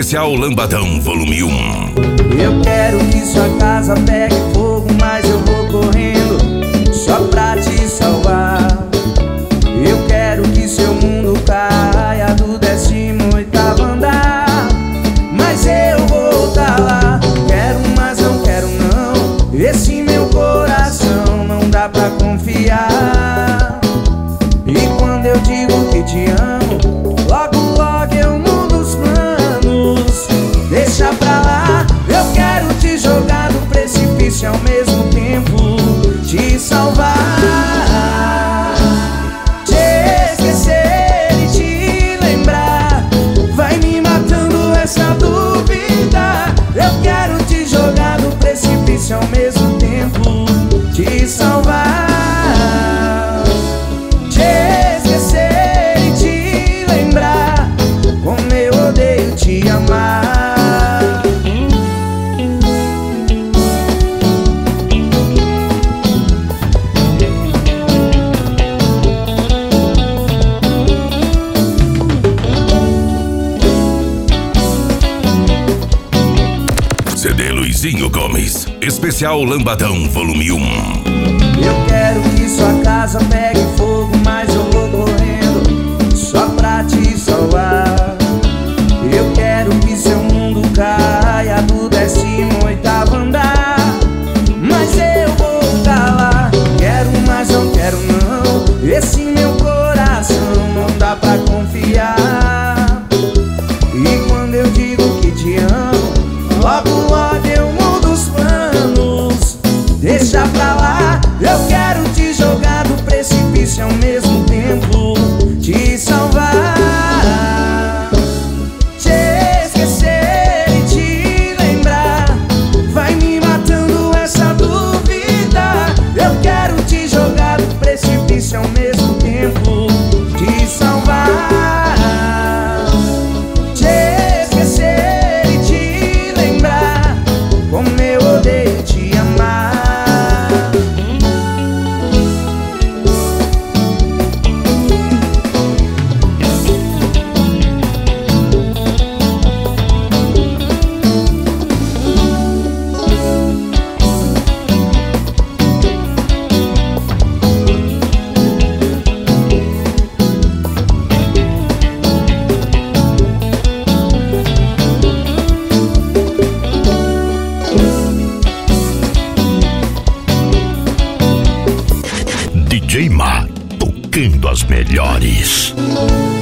Especial Lambadão Volume 1. Eu quero que sua casa pegue fogo, mas eu vou correndo só pra te salvar. Eu quero que seu mundo caia do 18º andar, mas eu vou tá lá. Quero, mas não quero não. Esse meu coração não dá pra confiar. E quando eu digo que te amo, logo logo eu mudo os planos. Deixa pra lá. Eu quero te jogar do precipício e ao mesmo tempo te salvar. Te esquecer e te lembrar vai me matando essa dúvida. Eu quero te jogar do precipício e ao mesmo tempo te salvar. Te esquecer e te lembrar como eu odeio te amar. CD Luizinho Gomes, Especial Lambadão Volume 1. Eu quero que sua casa pegue fogo, mas eu vou correndo só pra te salvar. Eu quero que seu mundo caia do 18º andar, mas eu vou tá lá. Quero, mas não quero não. Esse meu coração não dá pra confiar. E quando eu digo que te amo, logo logo eu mudo os planos. Deixa pra lá. Eu quero te jogar do precipício e ao mesmo tempo te salvar. Te esquecer e te lembrar vai me matando essa dúvida. Eu quero te jogar do precipício e ao mesmo tempo te salvar. Te esquecer e te lembrar como eu odeio te amar. DJ Ma, tocando as melhores.